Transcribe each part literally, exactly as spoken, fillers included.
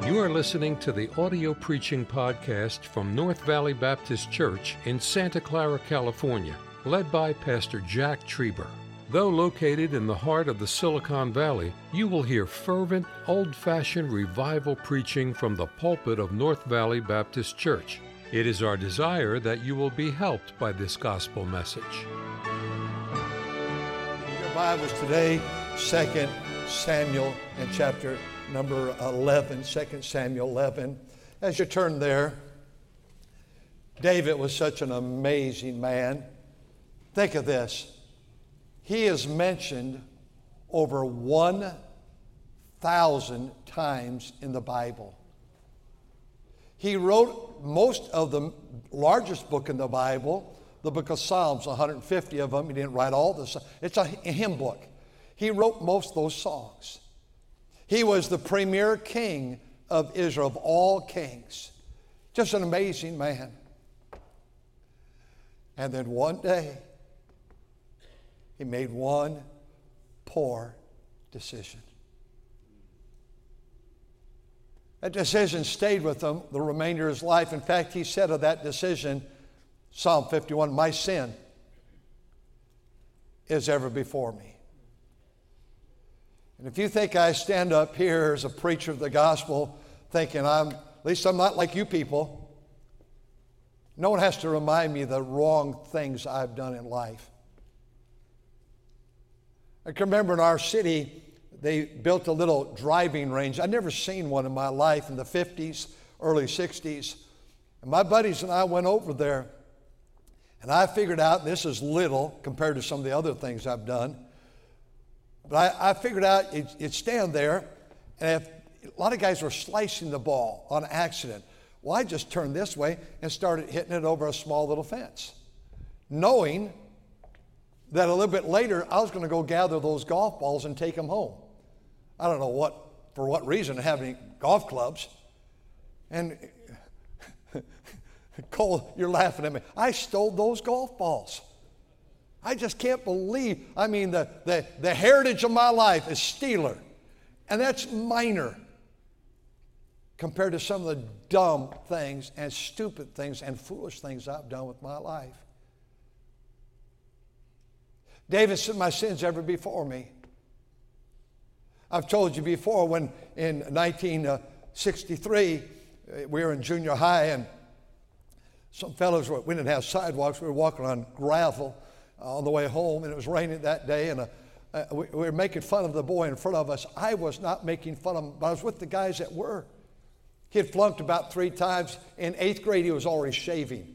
You are listening to the audio preaching podcast from North Valley Baptist Church in Santa Clara, California, led by Pastor Jack Trieber. Though located in the heart of the Silicon Valley, you will hear fervent, old-fashioned revival preaching from the pulpit of North Valley Baptist Church. It is our desire that you will be helped by this gospel message. Your Bibles today, Second Samuel in chapter number eleven, Second Samuel eleven. As you turn there, David was such an amazing man. Think of this. He is mentioned over one thousand times in the Bible. He wrote most of the largest book in the Bible, the book of Psalms, one hundred fifty of them. He didn't write all this. It's a hymn book. He wrote most of those songs. He was the premier king of Israel, of all kings. Just an amazing man. And then one day, he made one poor decision. That decision stayed with him the remainder of his life. In fact, he said of that decision, Psalm fifty-one, "My sin is ever before me." And if you think I stand up here as a preacher of the gospel thinking I'm, at least I'm not like you people, no one has to remind me the wrong things I've done in life. I can remember in our city, they built a little driving range. I'd never seen one in my life in the fifties, early sixties. And my buddies and I went over there, and I figured out this is little compared to some of the other things I've done. But I, I figured out you'd, you'd stand there, and if, a lot of guys were slicing the ball on accident. Well, I just turned this way and started hitting it over a small little fence, knowing that a little bit later I was going to go gather those golf balls and take them home. I don't know what for what reason I have any golf clubs. And Cole, you're laughing at me. I stole those golf balls. I just can't believe, I mean, the, the, the heritage of my life is Steeler. And that's minor compared to some of the dumb things and stupid things and foolish things I've done with my life. David said, "My sins ever before me." I've told you before when in nineteen sixty-three, we were in junior high and some fellows, were, we didn't have sidewalks, we were walking on gravel on the way home, and it was raining that day, and uh, uh, we, we were making fun of the boy in front of us. I was not making fun of him, but I was with the guys that were. He had flunked about three times. In eighth grade, he was already shaving.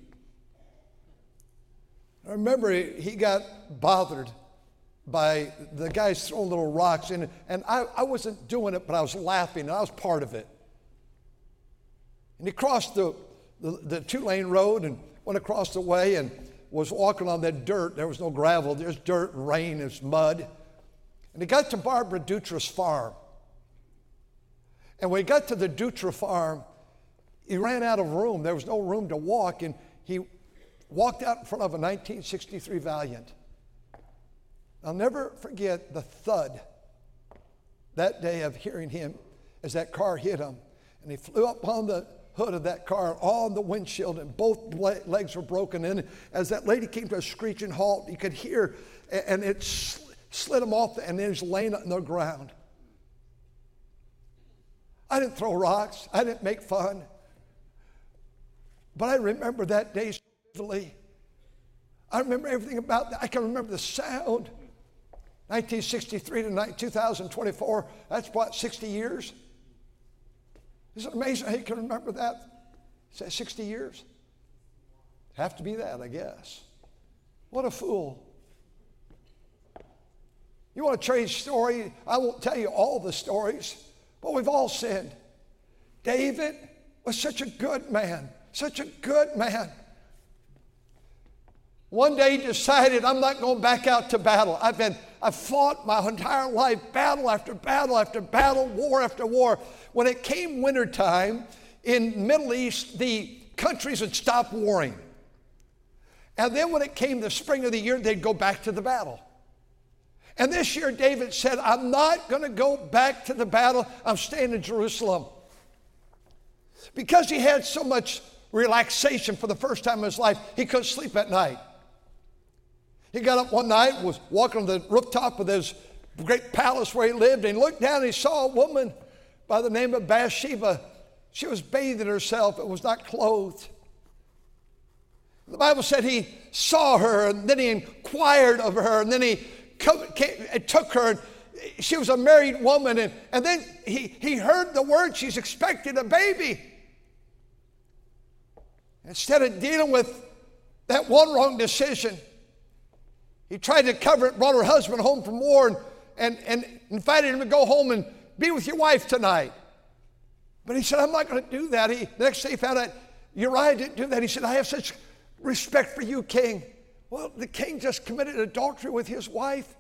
I remember he, he got bothered by the guys throwing little rocks in, and I, I wasn't doing it, but I was laughing, and I was part of it. And he crossed the, the, the two-lane road and went across the way and was walking on that dirt. There was no gravel. There's dirt, rain, there's mud. And he got to Barbara Dutra's farm. And when he got to the Dutra farm, he ran out of room. There was no room to walk, and he walked out in front of a nineteen sixty-three Valiant. I'll never forget the thud that day of hearing him as that car hit him. And he flew up on the hood of that car, on the windshield, and both legs were broken in. As that lady came to a screeching halt, you could hear, and it slid him off, and then he was laying on the ground. I didn't throw rocks. I didn't make fun. But I remember that day so vividly. I remember everything about that. I can remember the sound. nineteen sixty-three to two thousand twenty-four, that's what, sixty years? Isn't it amazing how you can remember that? Is that sixty years? Have to be that, I guess. What a fool. You want a trade story? I won't tell you all the stories, but we've all sinned. David was such a good man, such a good man. One day he decided, I'm not going back out to battle. I've been, I've fought my entire life, battle after battle after battle, war after war. When it came wintertime, in the Middle East, the countries would stop warring. And then when it came the spring of the year, they'd go back to the battle. And this year, David said, I'm not going to go back to the battle. I'm staying in Jerusalem. Because he had so much relaxation for the first time in his life, he couldn't sleep at night. He got up one night, was walking on the rooftop of his great palace where he lived, and he looked down and he saw a woman by the name of Bathsheba. She was bathing herself and was not clothed. The Bible said he saw her, and then he inquired of her, and then he come, came, took her. And she was a married woman, and, and then he, he heard the word she's expecting a baby. Instead of dealing with that one wrong decision, he tried to cover it, brought her husband home from war, and, and, and invited him to go home and be with your wife tonight. But he said, I'm not going to do that. He, the next day he found out Uriah didn't do that. He said, I have such respect for you, king. Well, the king just committed adultery with his wife.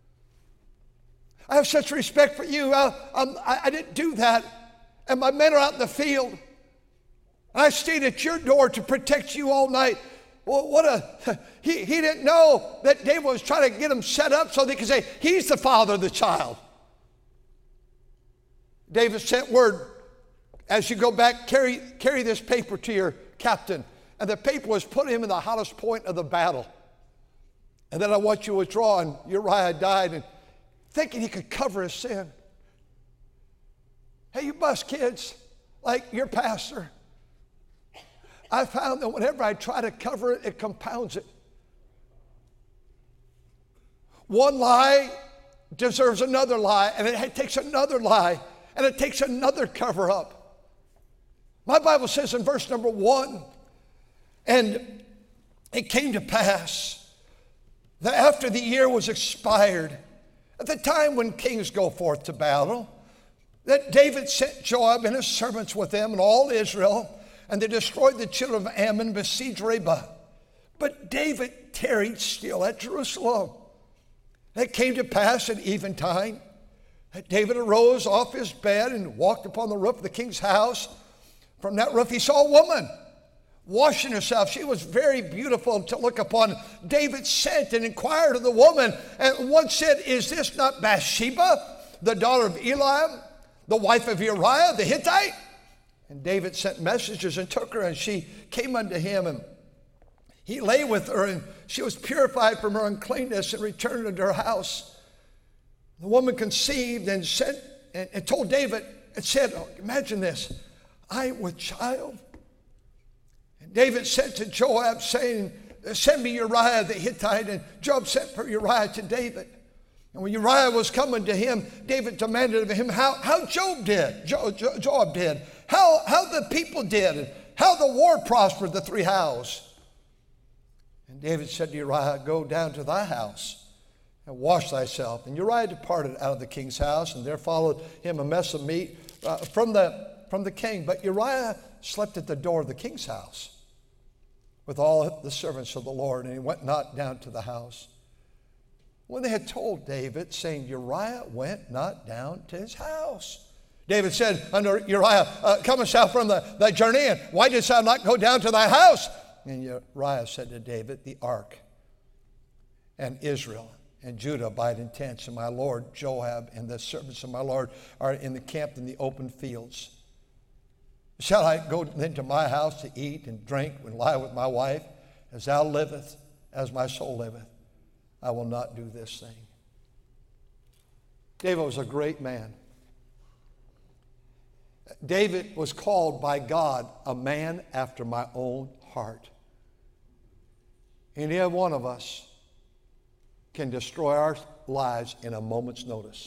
I have such respect for you. I, I, I didn't do that. And my men are out in the field. I stayed at your door to protect you all night. Well, what a, he, he didn't know that David was trying to get him set up so they could say, he's the father of the child. David sent word, as you go back, carry, carry this paper to your captain. And the paper was put him in the hottest point of the battle. And then I want you to withdraw, and Uriah died, and thinking he could cover his sin. Hey, you bus kids, like your pastor, I found that whenever I try to cover it, it compounds it. One lie deserves another lie, and it takes another lie, and it takes another cover up. My Bible says in verse number one, and it came to pass that after the year was expired, at the time when kings go forth to battle, that David sent Joab and his servants with them and all Israel, and they destroyed the children of Ammon, besieged Rabbah. But David tarried still at Jerusalem. It came to pass at eventide that David arose off his bed and walked upon the roof of the king's house. From that roof he saw a woman washing herself. She was very beautiful to look upon. David sent and inquired of the woman, and one said, is this not Bathsheba, the daughter of Eliam, the wife of Uriah the Hittite? And David sent messengers and took her, and she came unto him, and he lay with her, and she was purified from her uncleanness and returned into her house. The woman conceived and sent and, and told David and said, oh, imagine this, I am with child. And David sent to Joab, saying, send me Uriah the Hittite. And Joab sent for Uriah to David. And when Uriah was coming to him, David demanded of him how, how Joab did, jo, jo, Joab did, how, how the people did, and how the war prospered, the three hows. And David said to Uriah, go down to thy house and wash thyself. And Uriah departed out of the king's house, and there followed him a mess of meat uh, from, the, from the king. But Uriah slept at the door of the king's house with all the servants of the Lord, and he went not down to the house. When they had told David, saying, Uriah went not down to his house. David said unto Uriah, uh, comest thou from the, thy journey, and why didst thou not go down to thy house? And Uriah said to David, the ark and Israel and Judah abide in tents, and my lord Joab and the servants of my lord are in the camp in the open fields. Shall I go then to my house to eat and drink and lie with my wife? As thou livest, as my soul liveth, I will not do this thing. David was a great man. David was called by God a man after my own heart. Any one of us can destroy our lives in a moment's notice.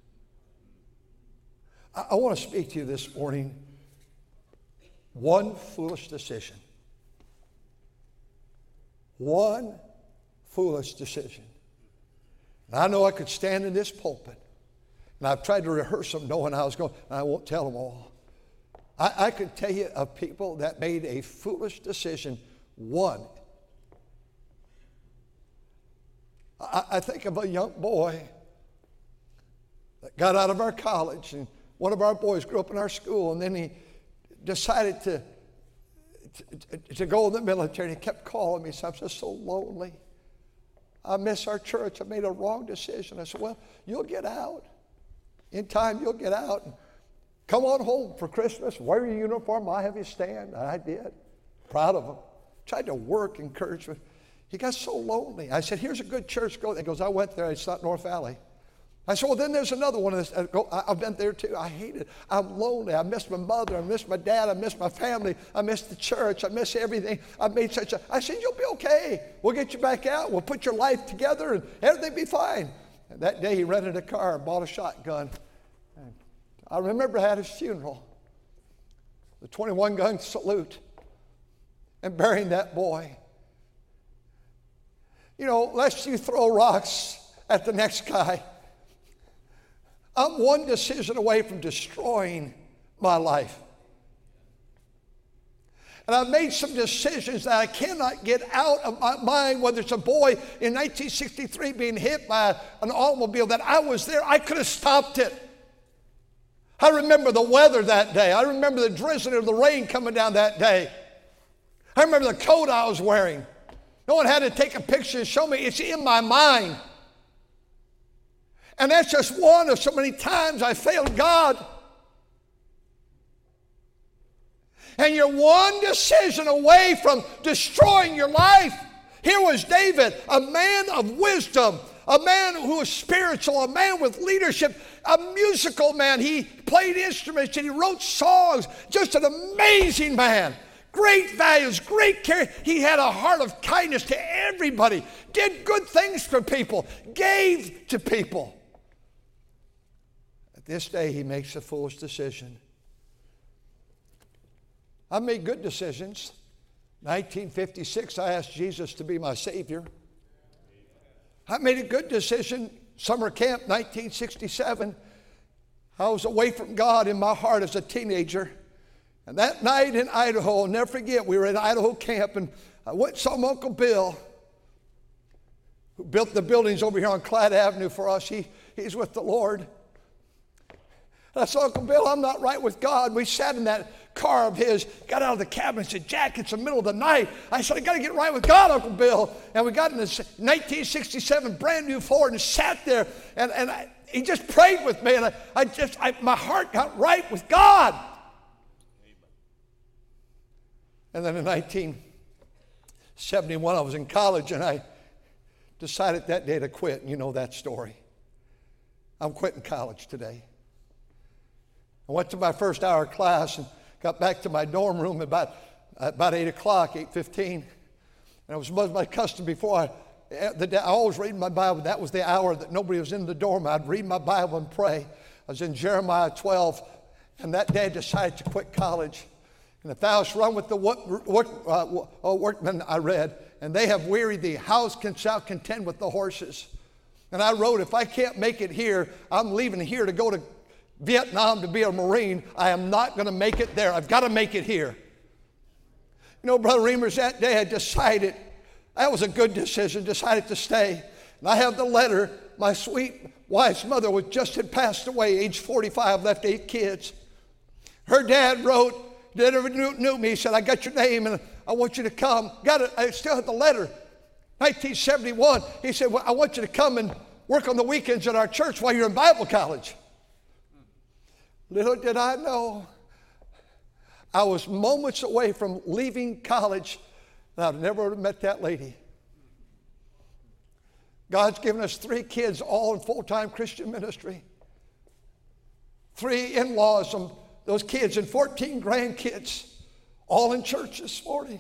I, I want to speak to you this morning. One foolish decision. One foolish decision. And I know I could stand in this pulpit, and I've tried to rehearse them knowing I was going, and I won't tell them all. I, I could tell you of people that made a foolish decision. One. I, I think of a young boy that got out of our college, and one of our boys grew up in our school, and then he decided to, to, to go in the military, and he kept calling me. So I'm just so lonely. I miss our church. I made a wrong decision. I said, well, you'll get out. In time, you'll get out. Come on home for Christmas. Wear your uniform. I'll have you stand. I did. Proud of him. Tried to work, encouragement. He got so lonely. I said, here's a good church. Go. He goes, I went there. It's not North Valley. I said, well, then there's another one. I go, I've been there too. I hate it. I'm lonely. I miss my mother. I miss my dad. I miss my family. I miss the church. I miss everything. I made such a, I said, you'll be okay. We'll get you back out. We'll put your life together and everything will be fine. And that day he rented a car and bought a shotgun. And I remember I had his funeral. The twenty-one gun salute and burying that boy. You know, lest you throw rocks at the next guy, I'm one decision away from destroying my life. And I've made some decisions that I cannot get out of my mind, whether it's a boy in nineteen sixty-three being hit by an automobile, that I was there. I could have stopped it. I remember the weather that day. I remember the drizzling of the rain coming down that day. I remember the coat I was wearing. No one had to take a picture and show me. It's in my mind. And that's just one of so many times I failed God. And you're one decision away from destroying your life. Here was David, a man of wisdom, a man who was spiritual, a man with leadership, a musical man. He played instruments and he wrote songs. Just an amazing man. Great values, great care. He had a heart of kindness to everybody, did good things for people, gave to people. This day he makes a foolish decision. I made good decisions. nineteen fifty-six, I asked Jesus to be my Savior. I made a good decision. Summer camp, nineteen sixty-seven. I was away from God in my heart as a teenager. And that night in Idaho, I'll never forget, we were at Idaho camp, and I went and saw my Uncle Bill, who built the buildings over here on Clyde Avenue for us. He, he's with the Lord. And I said, Uncle Bill, I'm not right with God. We sat in that car of his, got out of the cabin and said, Jack, it's the middle of the night. I said, I got to get right with God, Uncle Bill. And we got in this nineteen sixty-seven brand new Ford and sat there, and, and I, he just prayed with me, and I, I just, I, my heart got right with God. And then in nineteen seventy-one, I was in college, and I decided that day to quit. And you know that story. I'm quitting college today. I went to my first hour class and got back to my dorm room about, about eight o'clock, eight fifteen. And it was my custom before I, the day, I always read my Bible. That was the hour that nobody was in the dorm. I'd read my Bible and pray. I was in Jeremiah twelve, and that day I decided to quit college. And if thou hast run with the work, work, uh, workmen, I read, and they have wearied thee, how can shall contend with the horses? And I wrote, if I can't make it here, I'm leaving here to go to Vietnam to be a Marine. I am not going to make it there. I've got to make it here. You know, Brother Reimers, that day I decided, that was a good decision, decided to stay. And I have the letter. My sweet wife's mother was just had passed away, age forty-five, left eight kids. Her dad wrote, never knew, knew me, he said, I got your name and I want you to come. Got it. I still have the letter. nineteen seventy-one, he said, well, I want you to come and work on the weekends at our church while you're in Bible college. Little did I know, I was moments away from leaving college, and I'd never have met that lady. God's given us three kids, all in full-time Christian ministry. Three in-laws, and those kids, and fourteen grandkids, all in church this morning.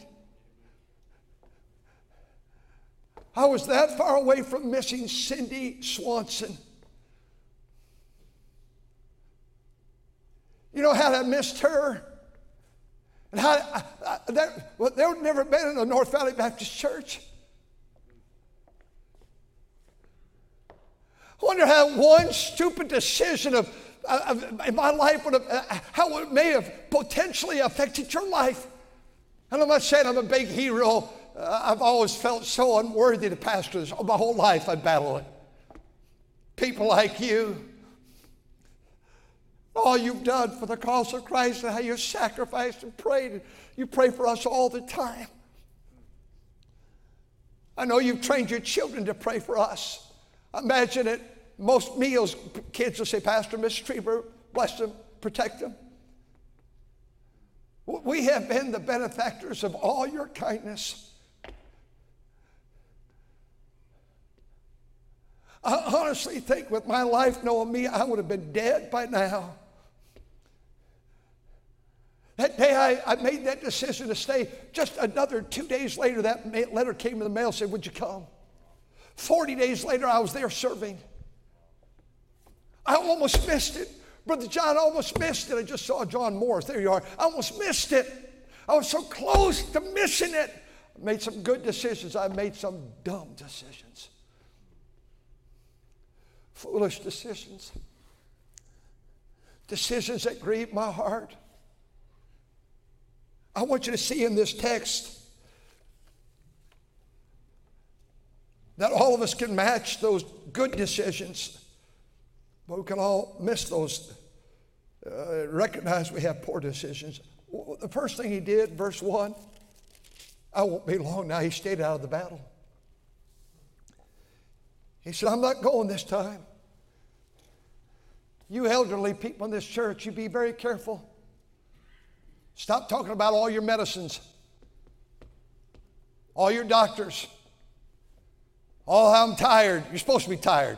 I was that far away from missing Cindy Swanson. You know how I missed her? And how I, I, there, well, there had never been in a North Valley Baptist church. I wonder how one stupid decision of, of in my life would have, uh, how it may have potentially affected your life. And I'm not saying I'm a big hero. Uh, I've always felt so unworthy to pastor this. My whole life I battle it. People like you, all you've done for the cause of Christ and how you sacrificed and prayed. You pray for us all the time. I know you've trained your children to pray for us. Imagine it. Most meals, kids will say, Pastor, Miss Trieber, bless them, protect them. We have been the benefactors of all your kindness. I honestly think with my life knowing me, I would have been dead by now. That day I, I made that decision to stay. Just another two days later, that ma- letter came in the mail and said, would you come? Forty days later, I was there serving. I almost missed it. Brother John, I almost missed it. I just saw John Morris. There you are. I almost missed it. I was so close to missing it. I made some good decisions. I made some dumb decisions. Foolish decisions. Decisions that grieve my heart. I want you to see in this text that all of us can match those good decisions, but we can all miss those, uh, recognize we have poor decisions. The first thing he did, verse one, I won't be long now, he stayed out of the battle. He said, I'm not going this time. You elderly people in this church, you be very careful. Stop talking about all your medicines, all your doctors, all how I'm tired. You're supposed to be tired.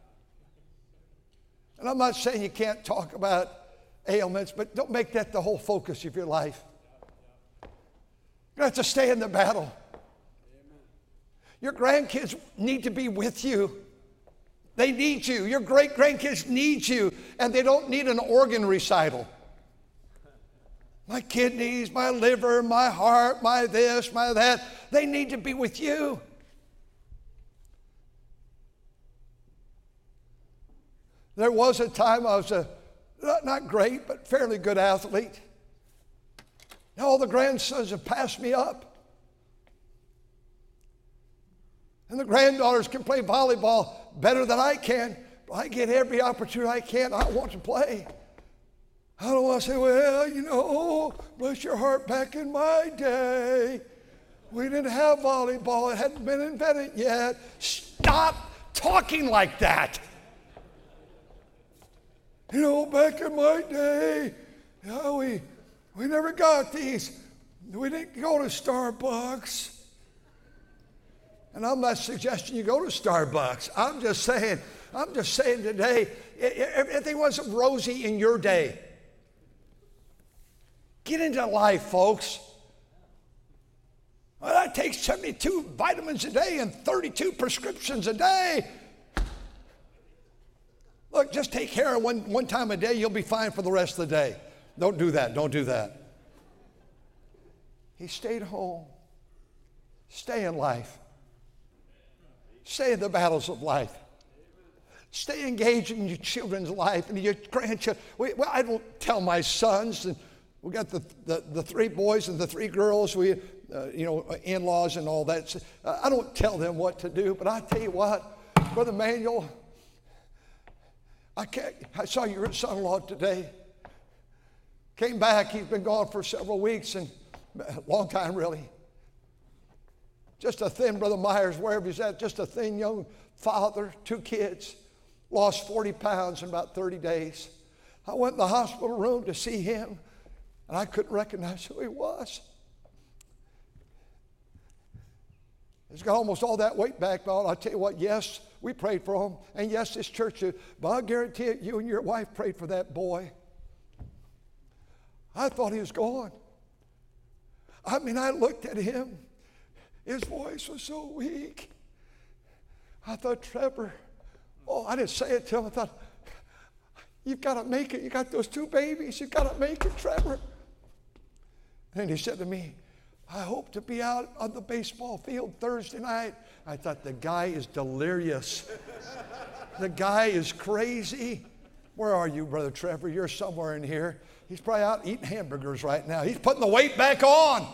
And I'm not saying you can't talk about ailments, but don't make that the whole focus of your life. You have to stay in the battle. Your grandkids need to be with you. They need you. Your great-grandkids need you, and they don't need an organ recital. My kidneys, my liver, my heart, my this, my that, they need to be with you. There was a time I was a, not, not great, but fairly good athlete. Now all the grandsons have passed me up. And the granddaughters can play volleyball better than I can. But I get every opportunity I can. I want to play. I don't want to say, well, you know, bless your heart, back in my day, we didn't have volleyball. It hadn't been invented yet. Stop talking like that. You know, back in my day, you know, we, we never got these. We didn't go to Starbucks. And I'm not suggesting you go to Starbucks. I'm just saying, I'm just saying today, everything wasn't rosy in your day. Get into life, folks. Well, that takes seventy-two vitamins a day and thirty-two prescriptions a day. Look, just take heroin one, one time a day, you'll be fine for the rest of the day. Don't do that, don't do that. He stayed home. Stay in life. Stay in the battles of life. Stay engaged in your children's life and your grandchildren. We, well, I don't tell my sons, and we got the, the, the three boys and the three girls, we, uh, you know, in-laws and all that. Uh, I don't tell them what to do, but I tell you what, Brother Manuel, I, can't, I saw your son-in-law today. Came back, he's been gone for several weeks, and a long time really. Just a thin, Brother Myers, wherever he's at, just a thin young father, two kids, lost forty pounds in about thirty days. I went in the hospital room to see him, and I couldn't recognize who he was. He's got almost all that weight back, but I'll tell you what, yes, we prayed for him, and yes, this church, but I guarantee it, you and your wife prayed for that boy. I thought he was gone. I mean, I looked at him. His voice was so weak. I thought, Trevor, oh, I didn't say it to him. I thought, you've got to make it. You got those two babies. You've got to make it, Trevor. And he said to me, I hope to be out on the baseball field Thursday night. I thought, the guy is delirious. The guy is crazy. Where are you, Brother Trevor? You're somewhere in here. He's probably out eating hamburgers right now. He's putting the weight back on.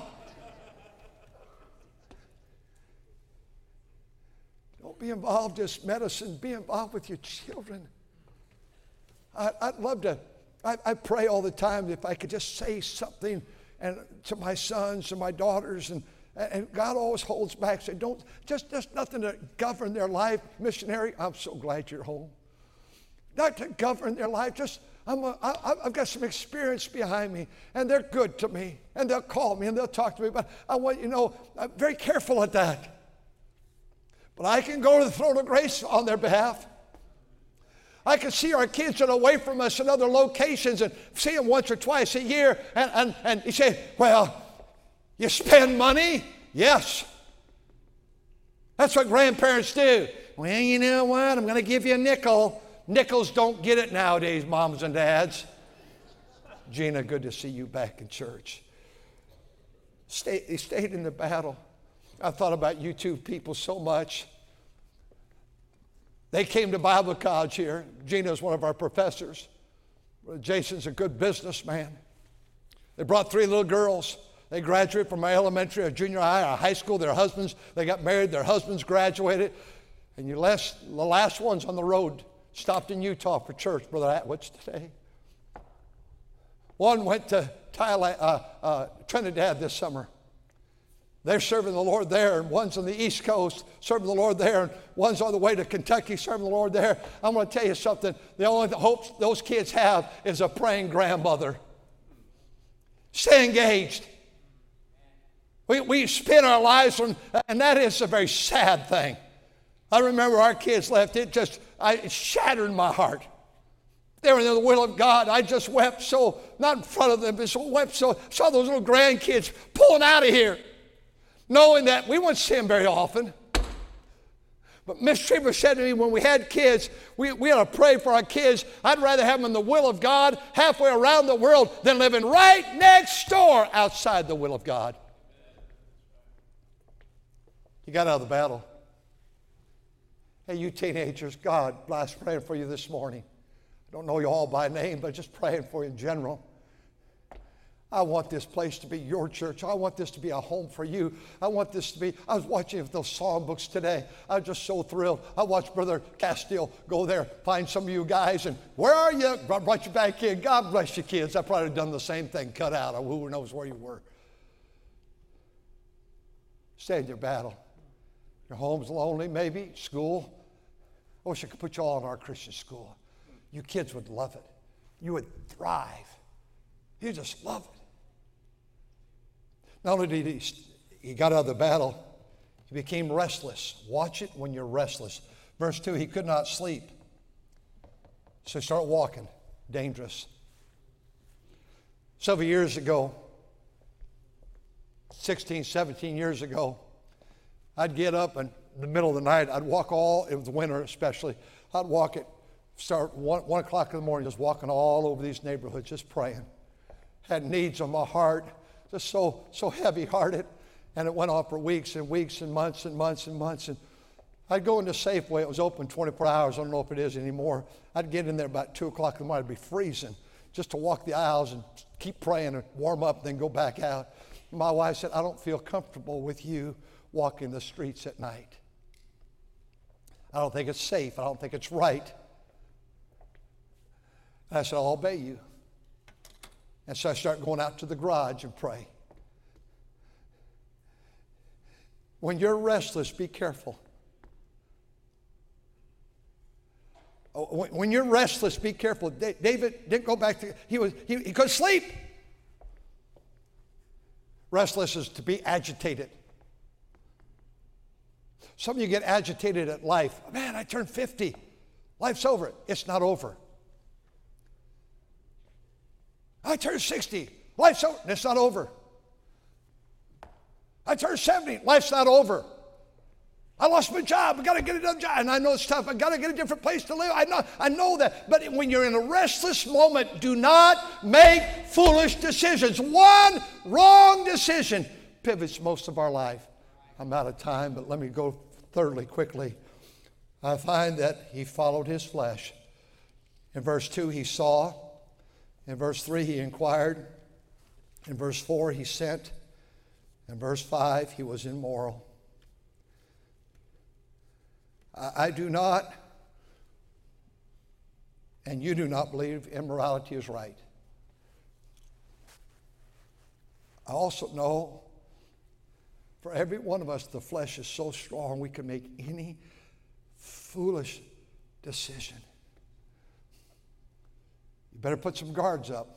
Don't be involved in just medicine. Be involved with your children. I, I'd love to, I, I pray all the time if I could just say something and to my sons and my daughters, and, and God always holds back. Say, don't, just, just nothing to govern their life. Missionary, I'm so glad you're home. Not to govern their life, just, I'm a, I, I've got some experience behind me, and they're good to me, and they'll call me, and they'll talk to me, but I want you to know, I'm very careful at that. But I can go to the throne of grace on their behalf. I can see our kids that are away from us in other locations and see them once or twice a year, and, and, and you say, well, you spend money? Yes. That's what grandparents do. Well, you know what? I'm going to give you a nickel. Nickels don't get it nowadays, moms and dads. Gina, good to see you back in church. Stay, he stayed in the battle. I thought about you two people so much. They came to Bible college here. Gina's one of our professors. Jason's a good businessman. They brought three little girls. They graduated from our elementary, our junior high, our high school. Their husbands, they got married. Their husbands graduated. And you last, the last ones on the road stopped in Utah for church, Brother Atwitz today. One went to Thailand, uh, uh, Trinidad this summer. They're serving the Lord there, and one's on the East Coast serving the Lord there, and one's on the way to Kentucky serving the Lord there. I'm going to tell you something. The only hope those kids have is a praying grandmother. Stay engaged. We, we spend our lives on, and that is a very sad thing. I remember our kids left. It just, I, it shattered my heart. They were in the will of God. I just wept so, not in front of them, but so wept so, saw those little grandkids pulling out of here, knowing that we wouldn't see them very often. But Miss Trieber said to me when we had kids, we, we ought to pray for our kids. I'd rather have them in the will of God halfway around the world than living right next door outside the will of God. You got out of the battle. Hey, you teenagers, God bless, praying for you this morning. I don't know you all by name, but just praying for you in general. I want this place to be your church. I want this to be a home for you. I want this to be, I was watching those songbooks today. I was just so thrilled. I watched Brother Castile go there, find some of you guys, and where are you? Brought you back in. God bless you, kids. I probably done the same thing, cut out. Who knows where you were. Stay in your battle. Your home's lonely, maybe, school. I wish I could put you all in our Christian school. You kids would love it. You would thrive. You just love it. Not only did he, he got out of the battle, he became restless. Watch it when you're restless. Verse two, he could not sleep. So he started walking. Dangerous. Several years ago, sixteen, seventeen years ago, I'd get up and in the middle of the night, I'd walk all, it was winter especially, I'd walk it, start one, one o'clock in the morning, just walking all over these neighborhoods, just praying. Had needs on my heart, just so, so heavy-hearted. And it went on for weeks and weeks and months and months and months. And I'd go into Safeway. It was open twenty-four hours. I don't know if it is anymore. I'd get in there about two o'clock in the morning. I'd be freezing just to walk the aisles and keep praying and warm up, then go back out. My wife said, I don't feel comfortable with you walking the streets at night. I don't think it's safe. I don't think it's right. And I said, I'll obey you. And so I started going out to the garage and pray. When you're restless, be careful. When you're restless, be careful. David didn't go back to, he was he, he couldn't sleep. Restless is to be agitated. Some of you get agitated at life. Man, I turned fifty. Life's over. It's not over. I turned sixty. Life's over. It's not over. I turned seventy. Life's not over. I lost my job. I got to get another job. And I know it's tough. I got to get a different place to live. I know, I know that. But when you're in a restless moment, do not make foolish decisions. One wrong decision pivots most of our life. I'm out of time, but let me go thirdly, quickly. I find that he followed his flesh. In verse two, he saw. In verse three, he inquired. In verse four, he sent. In verse five, he was immoral. I, I do not, and you do not believe immorality is right. I also know for every one of us, the flesh is so strong we can make any foolish decision. You better put some guards up.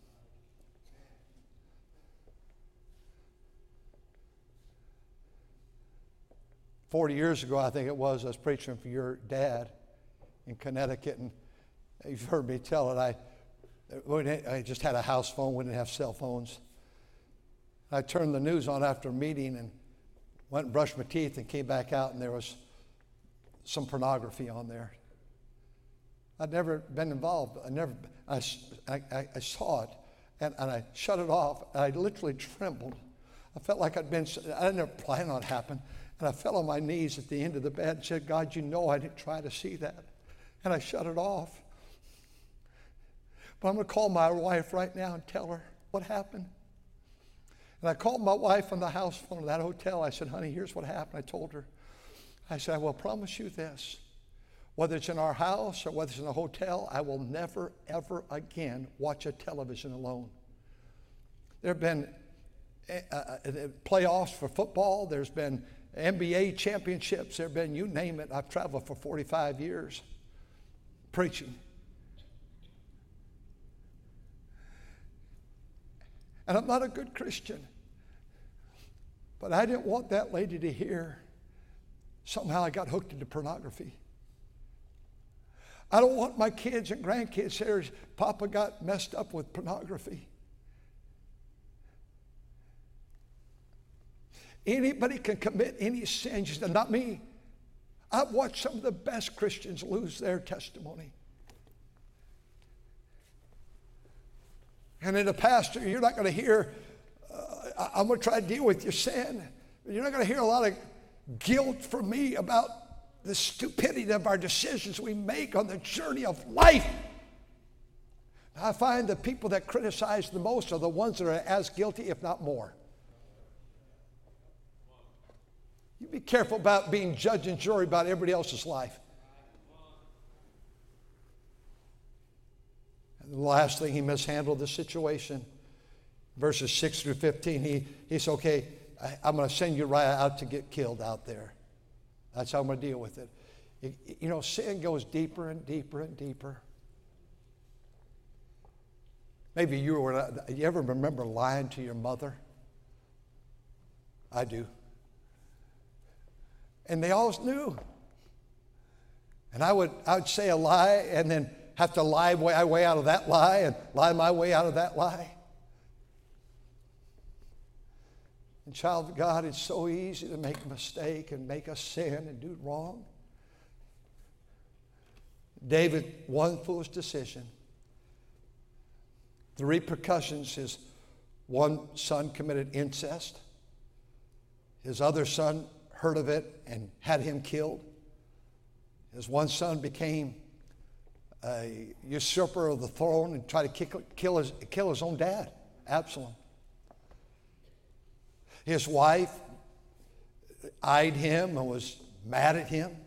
Forty years ago, I think it was, I was preaching for your dad in Connecticut, and you've heard me tell it. I, I just had a house phone. We didn't have cell phones. I turned the news on after a meeting and went and brushed my teeth and came back out, and there was some pornography on there. I'd never been involved. I never. I, I, I saw it, and, and I shut it off. And I literally trembled. I felt like I'd been. I didn't never plan on it happen. And I fell on my knees at the end of the bed and said, God, you know I didn't try to see that. And I shut it off. But I'm going to call my wife right now and tell her what happened. And I called my wife on the house phone of that hotel. I said, honey, here's what happened. I told her. I said, I will promise you this. Whether it's in our house or whether it's in a hotel, I will never, ever again watch a television alone. There have been uh, playoffs for football. There's been N B A championships. There have been, you name it. I've traveled for forty-five years preaching. And I'm not a good Christian. But I didn't want that lady to hear somehow I got hooked into pornography. I don't want my kids and grandkids to hear Papa got messed up with pornography. Anybody can commit any sin. She said, not me. I've watched some of the best Christians lose their testimony. And in a pastor, you're not going to hear, uh, I'm going to try to deal with your sin. You're not going to hear a lot of guilt from me about the stupidity of our decisions we make on the journey of life. I find the people that criticize the most are the ones that are as guilty, if not more. You be careful about being judge and jury about everybody else's life. And the last thing, he mishandled the situation. Verses six through fifteen, he, he said, okay, I, I'm going to send Uriah out to get killed out there. That's how I'm going to deal with it. it. You know, sin goes deeper and deeper and deeper. Maybe you were, you ever remember lying to your mother? I do. And they always knew. And I would, I would say a lie and then have to lie my way out of that lie and lie my way out of that lie. And child of God, it's so easy to make a mistake and make a sin and do wrong. David, one foolish decision. The repercussions, his one son committed incest. His other son heard of it and had him killed. His one son became a usurper of the throne and tried to kick, kill, his, kill his own dad, Absalom. His wife eyed him and was mad at him.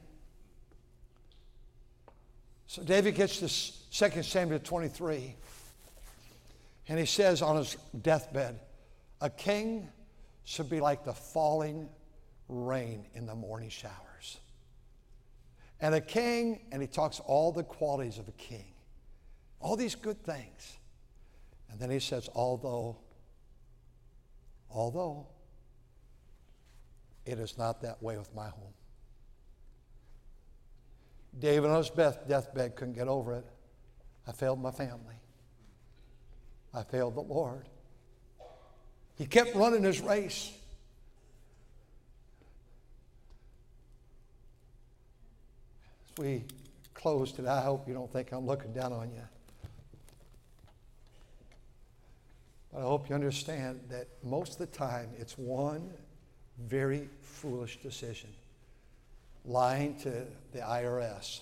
So David gets to Second Samuel twenty-three, and he says on his deathbed, a king should be like the falling rain in the morning showers. And a king, and he talks all the qualities of a king, all these good things. And then he says, although, although it is not that way with my home. David on his deathbed couldn't get over it. I failed my family. I failed the Lord. He kept running his race. As we close today, I hope you don't think I'm looking down on you. But I hope you understand that most of the time it's one very foolish decision. Lying to the I R S.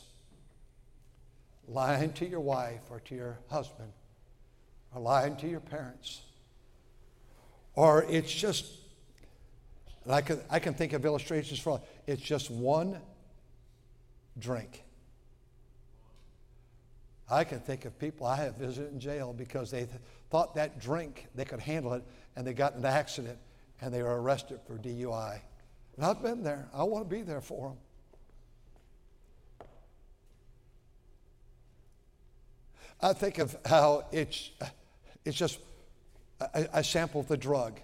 Lying to your wife or to your husband. Or lying to your parents. Or it's just, and I can, I can think of illustrations for it, it's just one drink. I can think of people I have visited in jail because they th- thought that drink, they could handle it, and they got in an accident, and they were arrested for D U I. And I've been there. I want to be there for them. I think of how it's, it's just a, a sample of the drug.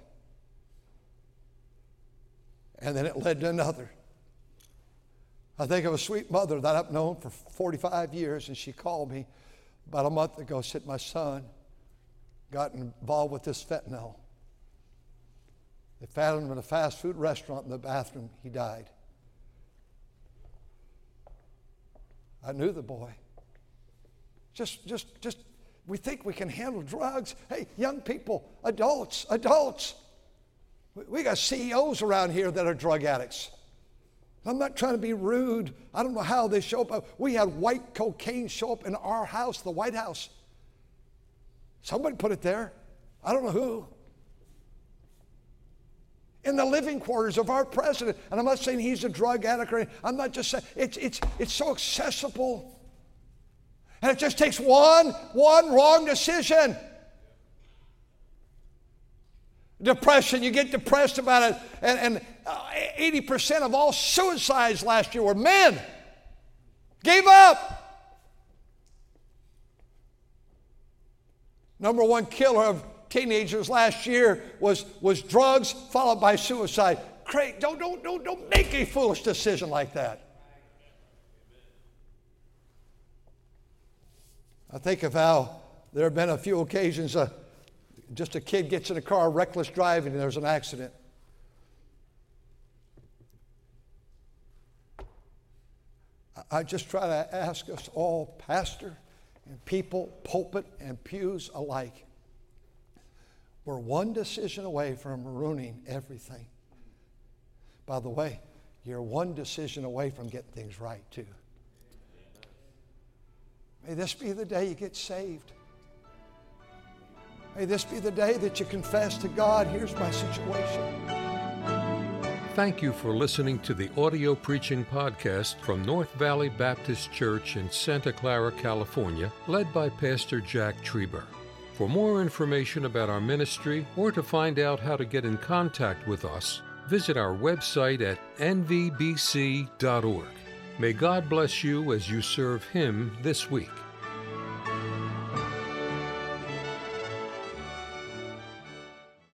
And then it led to another. I think of a sweet mother that I've known for forty-five years, and she called me about a month ago, said my son got involved with this fentanyl. They found him in a fast food restaurant in the bathroom. He died. I knew the boy. Just, just, just, we think we can handle drugs. Hey, young people, adults, adults. We got C E Os around here that are drug addicts. I'm not trying to be rude. I don't know how they show up. We had white cocaine show up in our house, the White House. Somebody put it there. I don't know who. In the living quarters of our president. And I'm not saying he's a drug addict or anything. I'm not just saying, it's, it's, it's so accessible. And it just takes one, one wrong decision. Depression, you get depressed about it. And, and uh, eighty percent of all suicides last year were men. Gave up. Number one killer of teenagers last year was, was drugs, followed by suicide. Craig, don't, don't, don't, don't make a foolish decision like that. I think of how there have been a few occasions, uh, just a kid gets in a car, reckless driving, and there's an accident. I just try to ask us all, pastor and people, pulpit and pews alike, we're one decision away from ruining everything. By the way, you're one decision away from getting things right too. May this be the day you get saved. May this be the day that you confess to God, here's my situation. Thank you for listening to the audio preaching podcast from North Valley Baptist Church in Santa Clara, California, led by Pastor Jack Trieber. For more information about our ministry or to find out how to get in contact with us, visit our website at n v b c dot org. May God bless you as you serve Him this week.